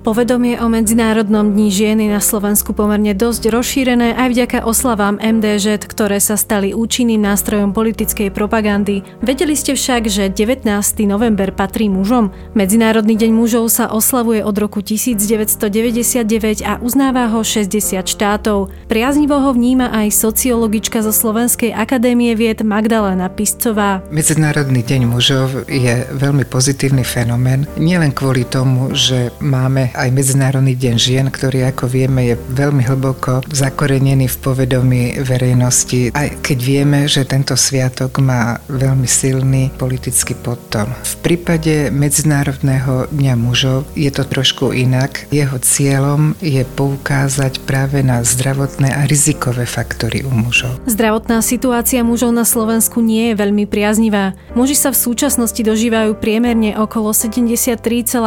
Povedomie o Medzinárodnom dni žien je na Slovensku pomerne dosť rozšírené aj vďaka oslavám MDŽ, ktoré sa stali účinným nástrojom politickej propagandy. Vedeli ste však, že 19. november patrí mužom? Medzinárodný deň mužov sa oslavuje od roku 1999 a uznáva ho 60 štátov. Priaznivo ho vníma aj sociologička zo Slovenskej akadémie vied Magdalena Piscová. Medzinárodný deň mužov je veľmi pozitívny fenomén, nielen kvôli tomu, že máme aj Medzinárodný deň žien, ktorý, ako vieme, je veľmi hlboko zakorenený v povedomí verejnosti, aj keď vieme, že tento sviatok má veľmi silný politický podtón. V prípade Medzinárodného dňa mužov je to trošku inak. Jeho cieľom je poukázať práve na zdravotné a rizikové faktory u mužov. Zdravotná situácia mužov na Slovensku nie je veľmi priaznivá. Muži sa v súčasnosti dožívajú priemerne okolo 73,8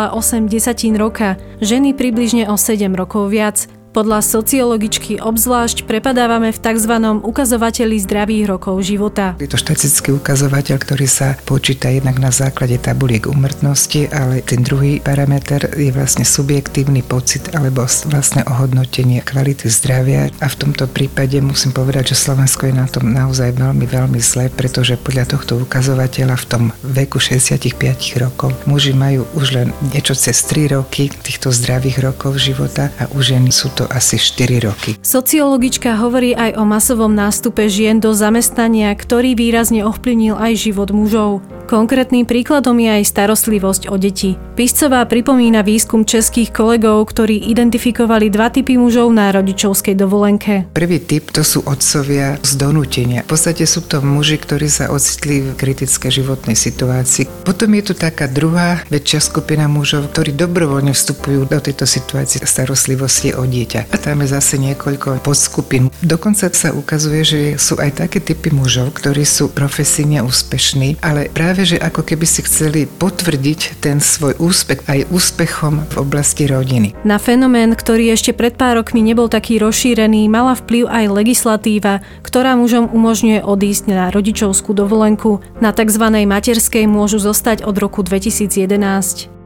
roka, ženy približne o 7 rokov viac. Podľa sociologičky obzvlášť prepadávame v tzv. Ukazovateli zdravých rokov života. Je to štatistický ukazovateľ, ktorý sa počíta jednak na základe tabuliek úmrtnosti, ale ten druhý parameter je vlastne subjektívny pocit alebo vlastne ohodnotenie kvality zdravia. A v tomto prípade musím povedať, že Slovensko je na tom naozaj veľmi, veľmi zle, pretože podľa tohto ukazovateľa v tom veku 65 rokov muži majú už len niečo cez 3 roky týchto zdravých rokov života a u ženy sú to asi 4 roky. Sociologička hovorí aj o masovom nástupe žien do zamestnania, ktorý výrazne ovplyvnil aj život mužov. Konkrétnym príkladom je aj starostlivosť o deti. Piscová pripomína výskum českých kolegov, ktorí identifikovali 2 typy mužov na rodičovskej dovolenke. Prvý typ to sú otcovia z donútenia. V podstate sú to muži, ktorí sa ocitli v kritickej životnej situácii. Potom je tu taká druhá väčšia skupina mužov, ktorí dobrovoľne vstupujú do tejto situácie starostlivosti o dieťa. A tam je zase niekoľko podskupín. Dokonca sa ukazuje, že sú aj také typy mužov, ktorí sú profesíne úspešní, ale práve že ako keby si chceli potvrdiť ten svoj úspech aj úspechom v oblasti rodiny. Na fenomén, ktorý ešte pred pár rokmi nebol taký rozšírený, mala vplyv aj legislatíva, ktorá mužom umožňuje odísť na rodičovskú dovolenku. Na tzv. Materskej môžu zostať od roku 2011.